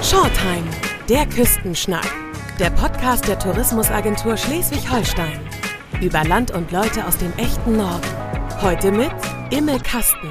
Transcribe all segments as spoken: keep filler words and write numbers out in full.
Shortime, der Küstenschnack. Der Podcast der Tourismusagentur Schleswig-Holstein. Über Land und Leute aus dem echten Norden. Heute mit Imme Kasten.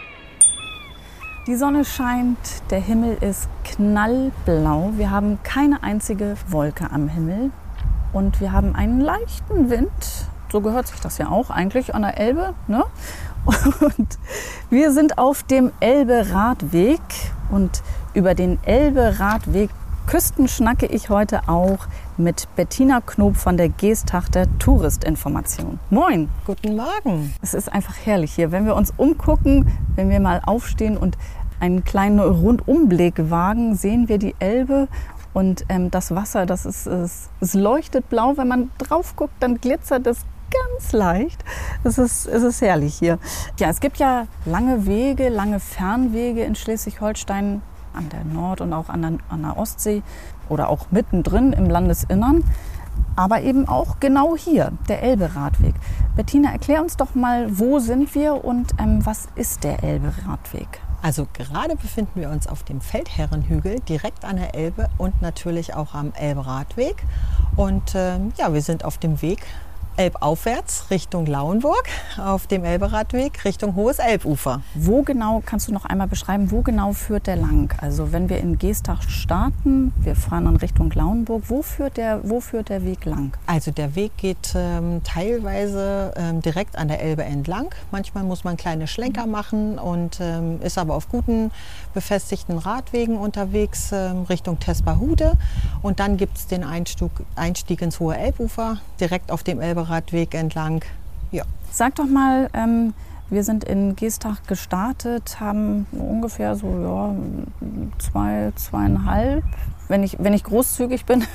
Die Sonne scheint, der Himmel ist knallblau. Wir haben keine einzige Wolke am Himmel. Und wir haben einen leichten Wind. So gehört sich das ja auch eigentlich an der Elbe, ne? Und wir sind auf dem Elbe-Radweg. Und über den Elbe-Radweg Küsten schnacke ich heute auch mit Bettina Knob von der Geesthachter Touristinformation. Moin! Guten Morgen! Es ist einfach herrlich hier. Wenn wir uns umgucken, wenn wir mal aufstehen und einen kleinen Rundumblick wagen, sehen wir die Elbe. Und ähm, das Wasser, das ist, es, es leuchtet blau. Wenn man drauf guckt, dann glitzert es ganz leicht. Es ist, es ist herrlich hier. Ja, es gibt ja lange Wege, lange Fernwege in Schleswig-Holstein an der Nord- und auch an der, an der Ostsee oder auch mittendrin im Landesinnern. Aber eben auch genau hier, der Elbe-Radweg. Bettina, erklär uns doch mal, wo sind wir und ähm, was ist der Elbe-Radweg? Also gerade befinden wir uns auf dem Feldherrenhügel direkt an der Elbe und natürlich auch am Elbe-Radweg. Und ähm, ja, wir sind auf dem Weg elbaufwärts Richtung Lauenburg, auf dem Elbe-Radweg Richtung Hohes Elbufer. Wo genau, kannst du noch einmal beschreiben, wo genau führt der lang? Also wenn wir in Geestach starten, wir fahren dann Richtung Lauenburg, wo führt der, wo führt der Weg lang? Also der Weg geht ähm, teilweise ähm, direkt an der Elbe entlang. Manchmal muss man kleine Schlenker machen und ähm, ist aber auf guten befestigten Radwegen unterwegs ähm, Richtung Tespahude. Und dann gibt es den Einstieg, Einstieg ins Hohe Elbufer, direkt auf dem Elbe Radweg entlang. Ja. Sag doch mal, ähm, wir sind in Geestach gestartet, haben ungefähr so ja, zwei, zweieinhalb, wenn ich, wenn ich großzügig bin,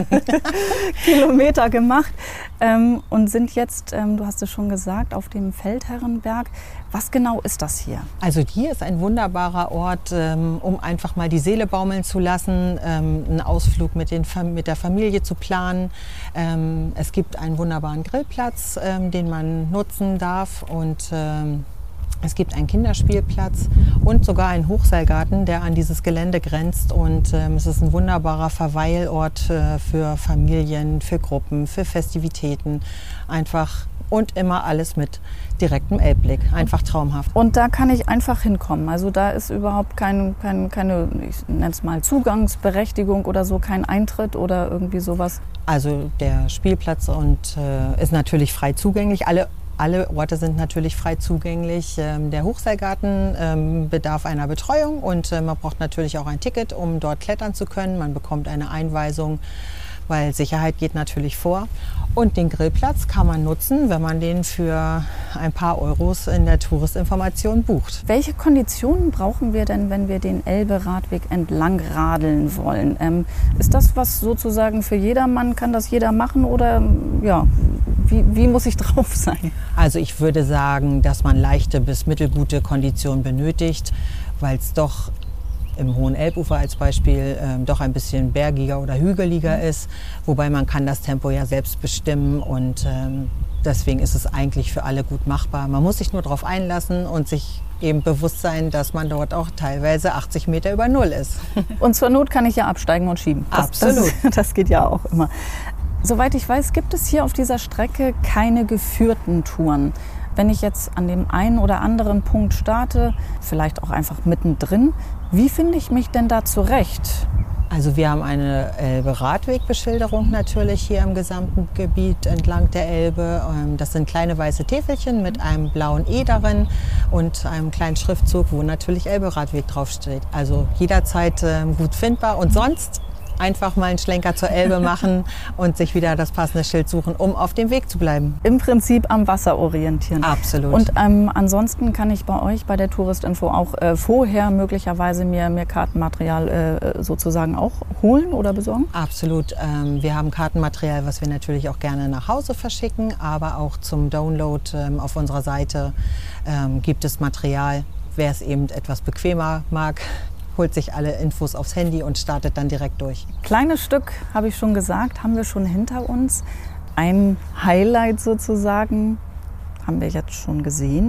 Kilometer gemacht ähm, und sind jetzt, ähm, du hast es schon gesagt, auf dem Feldherrenberg. Was genau ist das hier? Also hier ist ein wunderbarer Ort, ähm, um einfach mal die Seele baumeln zu lassen, ähm, einen Ausflug mit, den, mit der Familie zu planen. Ähm, es gibt einen wunderbaren Grillplatz, ähm, den man nutzen darf und ähm, es gibt einen Kinderspielplatz und sogar einen Hochseilgarten, der an dieses Gelände grenzt. Und ähm, es ist ein wunderbarer Verweilort äh, für Familien, für Gruppen, für Festivitäten. Einfach und immer alles mit direktem Elbblick. Einfach traumhaft. Und da kann ich einfach hinkommen. Also da ist überhaupt kein, kein, keine, ich nenne es mal Zugangsberechtigung oder so, kein Eintritt oder irgendwie sowas. Also der Spielplatz und, äh, ist natürlich frei zugänglich. Alle Alle Orte sind natürlich frei zugänglich. Der Hochseilgarten ähm, bedarf einer Betreuung und äh, man braucht natürlich auch ein Ticket, um dort klettern zu können. Man bekommt eine Einweisung, weil Sicherheit geht natürlich vor. Und den Grillplatz kann man nutzen, wenn man den für ein paar Euros in der Touristinformation bucht. Welche Konditionen brauchen wir denn, wenn wir den Elbe-Radweg entlang radeln wollen? Ähm, ist das was sozusagen für jedermann? Kann das jeder machen oder ja, wie, wie muss ich drauf sein? Also ich würde sagen, dass man leichte bis mittelgute Konditionen benötigt, weil es doch im Hohen Elbufer als Beispiel ähm, doch ein bisschen bergiger oder hügeliger ist, wobei man kann das Tempo ja selbst bestimmen und ähm, deswegen ist es eigentlich für alle gut machbar. Man muss sich nur darauf einlassen und sich eben bewusst sein, dass man dort auch teilweise achtzig Meter über Null ist. Und zur Not kann ich ja absteigen und schieben. Das, Absolut. Das, das geht ja auch immer. Soweit ich weiß, gibt es hier auf dieser Strecke keine geführten Touren. Wenn ich jetzt an dem einen oder anderen Punkt starte, vielleicht auch einfach mittendrin, wie finde ich mich denn da zurecht? Also wir haben eine Elbe-Radwegbeschilderung natürlich hier im gesamten Gebiet entlang der Elbe. Das sind kleine weiße Täfelchen mit einem blauen E darin und einem kleinen Schriftzug, wo natürlich Elbe-Radweg draufsteht. Also jederzeit gut findbar und sonst einfach mal einen Schlenker zur Elbe machen und sich wieder das passende Schild suchen, um auf dem Weg zu bleiben. Im Prinzip am Wasser orientieren. Absolut. Und ähm, ansonsten kann ich bei euch, bei der Touristinfo, auch äh, vorher möglicherweise mir, mir Kartenmaterial äh, sozusagen auch holen oder besorgen? Absolut. Ähm, wir haben Kartenmaterial, was wir natürlich auch gerne nach Hause verschicken, aber auch zum Download ähm, auf unserer Seite ähm, gibt es Material. Wer es eben etwas bequemer mag, holt sich alle Infos aufs Handy und startet dann direkt durch. Kleines Stück, habe ich schon gesagt, haben wir schon hinter uns. Ein Highlight sozusagen haben wir jetzt schon gesehen.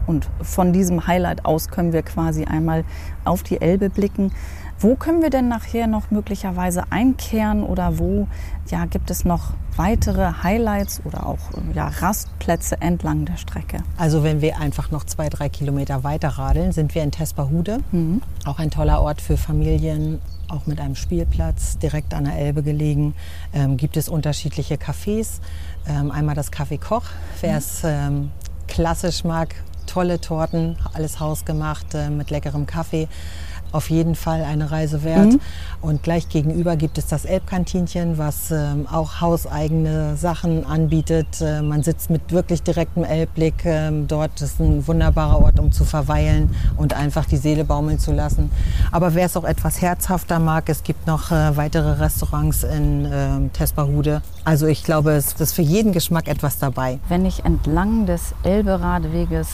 Und von diesem Highlight aus können wir quasi einmal auf die Elbe blicken. Wo können wir denn nachher noch möglicherweise einkehren oder wo ja, gibt es noch weitere Highlights oder auch ja, Rastplätze entlang der Strecke? Also wenn wir einfach noch zwei, drei Kilometer weiter radeln, sind wir in Tespahude. Mhm. Auch ein toller Ort für Familien, auch mit einem Spielplatz, direkt an der Elbe gelegen. Ähm, gibt es unterschiedliche Cafés. Ähm, einmal das Café Koch, wer es ähm, klassisch mag, tolle Torten, alles hausgemacht äh, mit leckerem Kaffee. Auf jeden Fall eine Reise wert. Mhm. Und gleich gegenüber gibt es das Elbkantinchen, was ähm, auch hauseigene Sachen anbietet. Äh, man sitzt mit wirklich direktem Elbblick ähm, dort. Das ist ein wunderbarer Ort, um zu verweilen und einfach die Seele baumeln zu lassen. Aber wer es auch etwas herzhafter mag, es gibt noch äh, weitere Restaurants in äh, Tespahude. Also ich glaube, es ist für jeden Geschmack etwas dabei. Wenn ich entlang des Elbe-Radweges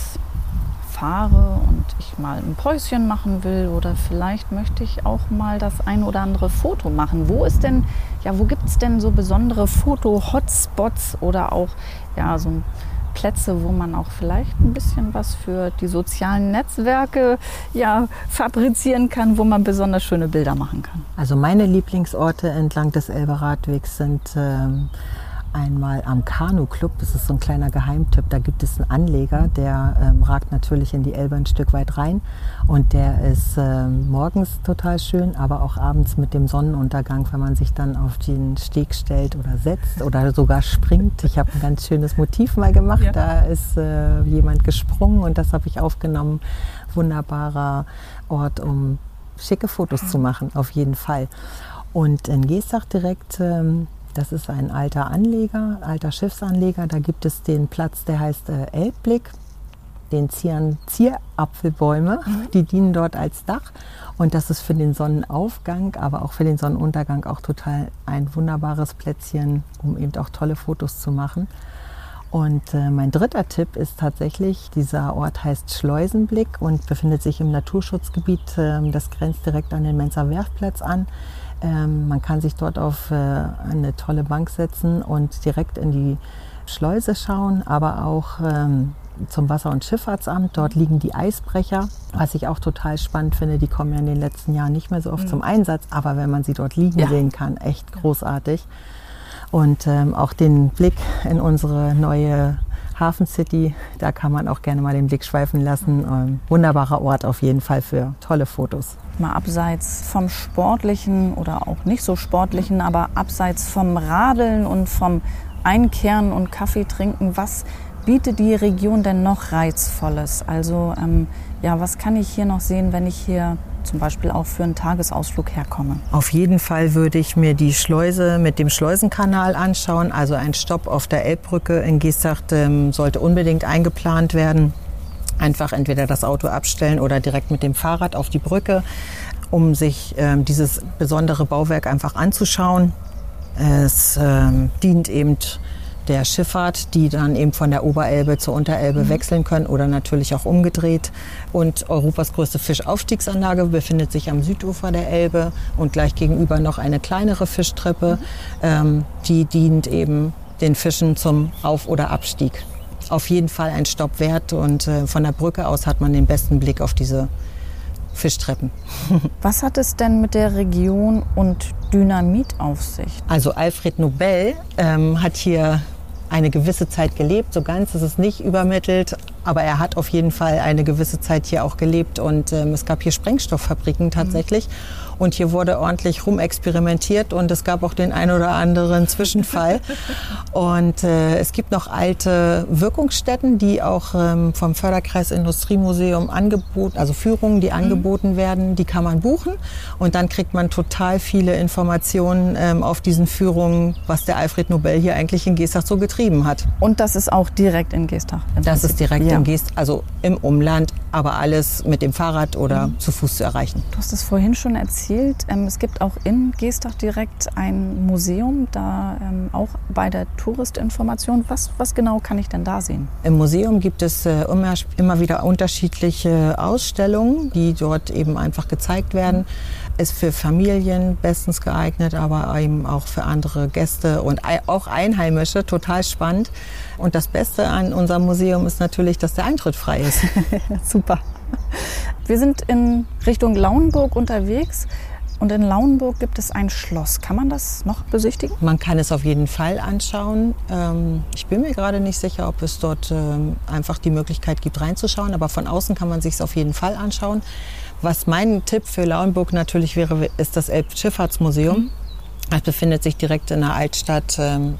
fahre und ich mal ein Päuschen machen will oder vielleicht möchte ich auch mal das ein oder andere Foto machen. Wo ist denn, ja, wo gibt es denn so besondere Foto-Hotspots oder auch ja, so Plätze, wo man auch vielleicht ein bisschen was für die sozialen Netzwerke ja, fabrizieren kann, wo man besonders schöne Bilder machen kann? Also meine Lieblingsorte entlang des Elbe-Radwegs sind ähm einmal am Kanu-Club, das ist so ein kleiner Geheimtipp, da gibt es einen Anleger, der ähm, ragt natürlich in die Elbe ein Stück weit rein und der ist ähm, morgens total schön, aber auch abends mit dem Sonnenuntergang, wenn man sich dann auf den Steg stellt oder setzt oder sogar springt. Ich habe ein ganz schönes Motiv mal gemacht, ja. Da ist äh, jemand gesprungen und das habe ich aufgenommen. Wunderbarer Ort, um schicke Fotos zu machen, auf jeden Fall. Und in Geestach direkt ähm, das ist ein alter Anleger, alter Schiffsanleger. Da gibt es den Platz, der heißt äh, Elbblick. Den zieren Zierapfelbäume, mhm. die dienen dort als Dach. Und das ist für den Sonnenaufgang, aber auch für den Sonnenuntergang auch total ein wunderbares Plätzchen, um eben auch tolle Fotos zu machen. Und äh, mein dritter Tipp ist tatsächlich, dieser Ort heißt Schleusenblick und befindet sich im Naturschutzgebiet. Äh, das grenzt direkt an den Menzer Werftplatz an. Ähm, man kann sich dort auf äh, eine tolle Bank setzen und direkt in die Schleuse schauen, aber auch ähm, zum Wasser- und Schifffahrtsamt. Dort liegen die Eisbrecher, was ich auch total spannend finde. Die kommen ja in den letzten Jahren nicht mehr so oft mhm. zum Einsatz, aber wenn man sie dort liegen ja. sehen kann, echt großartig. Und ähm, auch den Blick in unsere neue Hafen City, da kann man auch gerne mal den Blick schweifen lassen. Ähm, wunderbarer Ort auf jeden Fall für tolle Fotos. Mal abseits vom Sportlichen oder auch nicht so Sportlichen, aber abseits vom Radeln und vom Einkehren und Kaffee trinken, was bietet die Region denn noch Reizvolles? Also ähm, ja, was kann ich hier noch sehen, wenn ich hier zum Beispiel auch für einen Tagesausflug herkomme? Auf jeden Fall würde ich mir die Schleuse mit dem Schleusenkanal anschauen. Also ein Stopp auf der Elbbrücke in Geestach ähm, sollte unbedingt eingeplant werden. Einfach entweder das Auto abstellen oder direkt mit dem Fahrrad auf die Brücke, um sich ähm, dieses besondere Bauwerk einfach anzuschauen. Es ähm, dient eben der Schifffahrt, die dann eben von der Oberelbe zur Unterelbe mhm. wechseln können oder natürlich auch umgedreht. Und Europas größte Fischaufstiegsanlage befindet sich am Südufer der Elbe und gleich gegenüber noch eine kleinere Fischtreppe. Mhm. Ähm, die dient eben den Fischen zum Auf- oder Abstieg. Auf jeden Fall ein Stopp wert und äh, von der Brücke aus hat man den besten Blick auf diese Fischtreppen. Was hat es denn mit der Region und Dynamit auf sich? Also Alfred Nobel ähm, hat hier eine gewisse Zeit gelebt. So ganz ist es nicht übermittelt, aber er hat auf jeden Fall eine gewisse Zeit hier auch gelebt und ähm, es gab hier Sprengstofffabriken tatsächlich. Mhm. Und hier wurde ordentlich rumexperimentiert und es gab auch den ein oder anderen Zwischenfall. Und äh, es gibt noch alte Wirkungsstätten, die auch ähm, vom Förderkreis Industriemuseum angeboten, also Führungen, die angeboten mhm. werden, die kann man buchen. Und dann kriegt man total viele Informationen ähm, auf diesen Führungen, was der Alfred Nobel hier eigentlich in Geestach so getrieben hat. Und das ist auch direkt in Geestach? Das ist direkt ja. in Geestach, also im Umland, aber alles mit dem Fahrrad oder mhm. zu Fuß zu erreichen. Du hast es vorhin schon erzählt. Es gibt auch in Geestach direkt ein Museum, da ähm, auch bei der Touristinformation. Was, was genau kann ich denn da sehen? Im Museum gibt es äh, immer, immer wieder unterschiedliche Ausstellungen, die dort eben einfach gezeigt werden. Ist für Familien bestens geeignet, aber eben auch für andere Gäste und auch Einheimische total spannend. Und das Beste an unserem Museum ist natürlich, dass der Eintritt frei ist. Super. Wir sind in Richtung Lauenburg unterwegs. Und in Lauenburg gibt es ein Schloss. Kann man das noch besichtigen? Man kann es auf jeden Fall anschauen. Ich bin mir gerade nicht sicher, ob es dort einfach die Möglichkeit gibt, reinzuschauen. Aber von außen kann man sich es auf jeden Fall anschauen. Was mein Tipp für Lauenburg natürlich wäre, ist das Elbschifffahrtsmuseum. Mhm. Das befindet sich direkt in der Altstadt,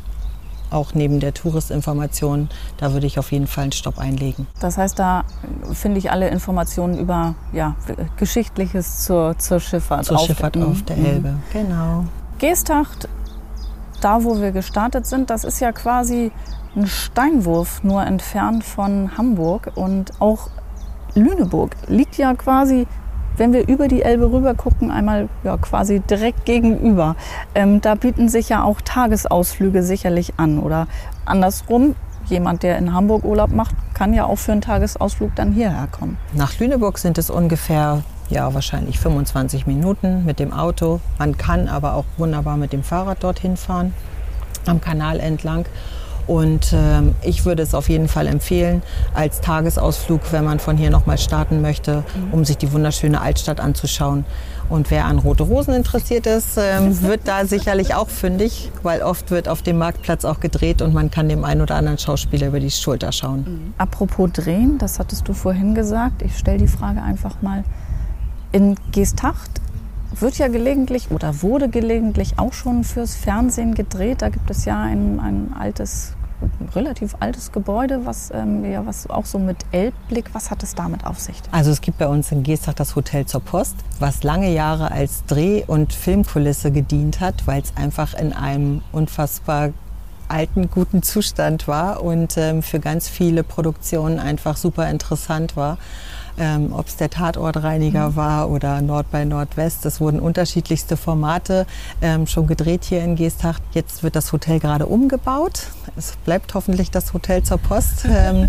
auch neben der Touristinformation. Da würde ich auf jeden Fall einen Stopp einlegen. Das heißt, da finde ich alle Informationen über ja, Geschichtliches zur, zur Schifffahrt. Zur auf Schifffahrt der, auf der Elbe, mhm. Genau. Geesthacht, da wo wir gestartet sind, das ist ja quasi ein Steinwurf nur entfernt von Hamburg. Und auch Lüneburg liegt ja quasi, wenn wir über die Elbe rüber gucken, einmal ja, quasi direkt gegenüber. Ähm, da bieten sich ja auch Tagesausflüge sicherlich an. Oder andersrum, jemand, der in Hamburg Urlaub macht, kann ja auch für einen Tagesausflug dann hierher kommen. Nach Lüneburg sind es ungefähr, ja wahrscheinlich fünfundzwanzig Minuten mit dem Auto. Man kann aber auch wunderbar mit dem Fahrrad dorthin fahren, am Kanal entlang. Und ähm, ich würde es auf jeden Fall empfehlen als Tagesausflug, wenn man von hier nochmal starten möchte, um sich die wunderschöne Altstadt anzuschauen. Und wer an Rote Rosen interessiert ist, ähm, wird da sicherlich auch fündig, weil oft wird auf dem Marktplatz auch gedreht und man kann dem einen oder anderen Schauspieler über die Schulter schauen. Mhm. Apropos drehen, das hattest du vorhin gesagt. Ich stelle die Frage einfach mal. In Geesthacht wird ja gelegentlich oder wurde gelegentlich auch schon fürs Fernsehen gedreht. Da gibt es ja ein, ein altes, ein relativ altes Gebäude, was, ähm, ja, was auch so mit Elbblick, was hat es damit auf sich? Also es gibt bei uns in Geesthacht das Hotel zur Post, was lange Jahre als Dreh- und Filmkulisse gedient hat, weil es einfach in einem unfassbar alten, guten Zustand war und ähm, für ganz viele Produktionen einfach super interessant war. Ähm, ob es der Tatortreiniger mhm. war oder Nord bei Nordwest. Es wurden unterschiedlichste Formate ähm, schon gedreht hier in Geesthacht. Jetzt wird das Hotel gerade umgebaut. Es bleibt hoffentlich das Hotel zur Post ähm,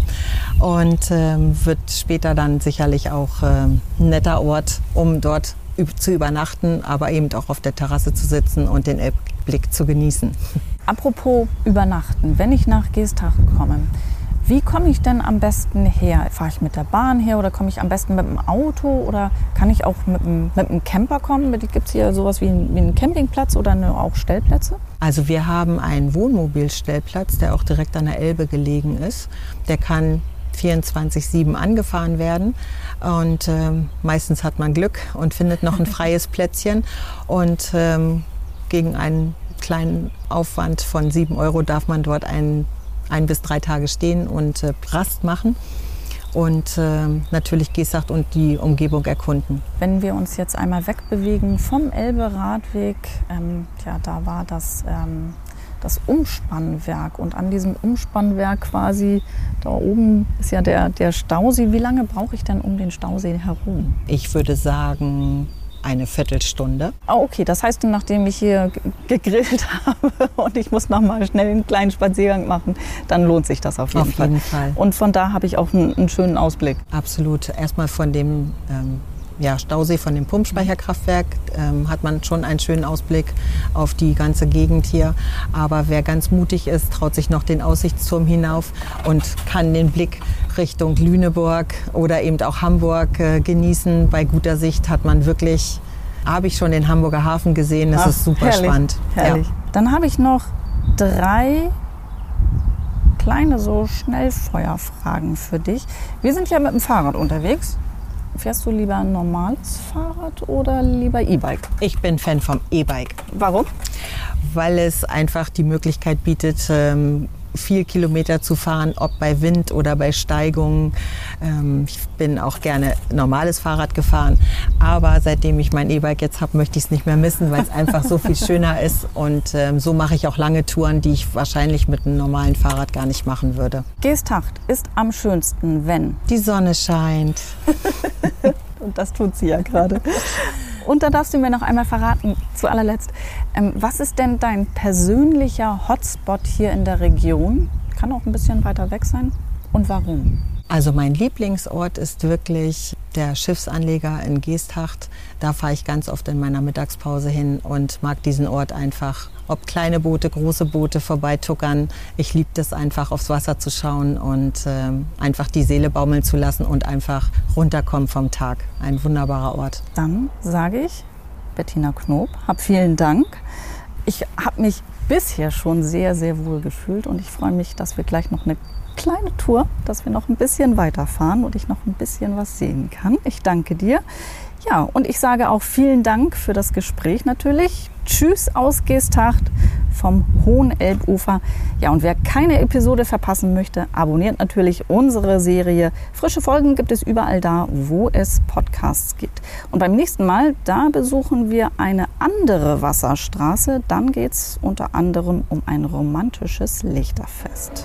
und ähm, wird später dann sicherlich auch ähm, ein netter Ort, um dort zu übernachten, aber eben auch auf der Terrasse zu sitzen und den Elbblick zu genießen. Apropos übernachten, wenn ich nach Geesthacht komme, wie komme ich denn am besten her? Fahre ich mit der Bahn her oder komme ich am besten mit dem Auto oder kann ich auch mit dem, mit dem Camper kommen? Gibt es hier sowas wie, ein, wie einen Campingplatz oder eine, auch Stellplätze? Also wir haben einen Wohnmobilstellplatz, der auch direkt an der Elbe gelegen ist. Der kann vierundzwanzig sieben angefahren werden und ähm, meistens hat man Glück und findet noch ein freies Plätzchen und ähm, gegen einen kleinen Aufwand von sieben Euro darf man dort einen ein bis drei Tage stehen und äh, Rast machen und äh, natürlich Geesthacht und die Umgebung erkunden. Wenn wir uns jetzt einmal wegbewegen vom Elbe-Radweg, ähm, ja, da war das, ähm, das Umspannwerk und an diesem Umspannwerk quasi, da oben ist ja der, der Stausee. Wie lange brauche ich denn um den Stausee herum? Ich würde sagen, eine Viertelstunde. Oh, okay, das heißt, nachdem ich hier gegrillt habe und ich muss noch mal schnell einen kleinen Spaziergang machen, dann lohnt sich das auf jeden auf Fall. Jeden Fall. Und von da habe ich auch einen, einen schönen Ausblick. Absolut. Erstmal von dem ähm, ja, Stausee, von dem Pumpspeicherkraftwerk ähm, hat man schon einen schönen Ausblick auf die ganze Gegend hier. Aber wer ganz mutig ist, traut sich noch den Aussichtsturm hinauf und kann den Blick Richtung Lüneburg oder eben auch Hamburg äh, genießen. Bei guter Sicht hat man wirklich, habe ich schon den Hamburger Hafen gesehen, das Ach, ist super herrlich, spannend. Herrlich. Ja. Dann habe ich noch drei kleine so Schnellfeuerfragen für dich. Wir sind ja mit dem Fahrrad unterwegs. Fährst du lieber ein normales Fahrrad oder lieber E-Bike? Ich bin Fan vom E-Bike. Warum? Weil es einfach die Möglichkeit bietet, ähm, viel Kilometer zu fahren, ob bei Wind oder bei Steigungen. Ähm, ich bin auch gerne normales Fahrrad gefahren, aber seitdem ich mein E-Bike jetzt habe, möchte ich es nicht mehr missen, weil es einfach so viel schöner ist und ähm, so mache ich auch lange Touren, die ich wahrscheinlich mit einem normalen Fahrrad gar nicht machen würde. Geesthacht ist am schönsten, wenn die Sonne scheint. Und das tut sie ja gerade. Und da darfst du mir noch einmal verraten, zu allerletzt, ähm, was ist denn dein persönlicher Hotspot hier in der Region? Kann auch ein bisschen weiter weg sein. Und warum? Also mein Lieblingsort ist wirklich der Schiffsanleger in Geesthacht. Da fahre ich ganz oft in meiner Mittagspause hin und mag diesen Ort einfach. Ob kleine Boote, große Boote vorbeituckern. Ich liebe das einfach, aufs Wasser zu schauen und äh, einfach die Seele baumeln zu lassen und einfach runterkommen vom Tag. Ein wunderbarer Ort. Dann sage ich, Bettina Knob, hab vielen Dank. Ich habe mich bisher schon sehr, sehr wohl gefühlt und ich freue mich, dass wir gleich noch eine kleine Tour, dass wir noch ein bisschen weiterfahren und ich noch ein bisschen was sehen kann. Ich danke dir. Ja, und ich sage auch vielen Dank für das Gespräch natürlich. Tschüss aus Geesthacht vom Hohen Elbufer. Ja, und wer keine Episode verpassen möchte, abonniert natürlich unsere Serie. Frische Folgen gibt es überall da, wo es Podcasts gibt. Und beim nächsten Mal, da besuchen wir eine andere Wasserstraße. Dann geht es unter anderem um ein romantisches Lichterfest.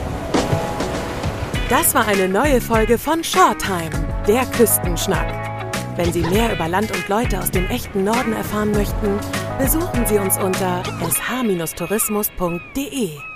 Das war eine neue Folge von Shoretime, der Küstenschnack. Wenn Sie mehr über Land und Leute aus dem echten Norden erfahren möchten, besuchen Sie uns unter s h tourismus punkt d e.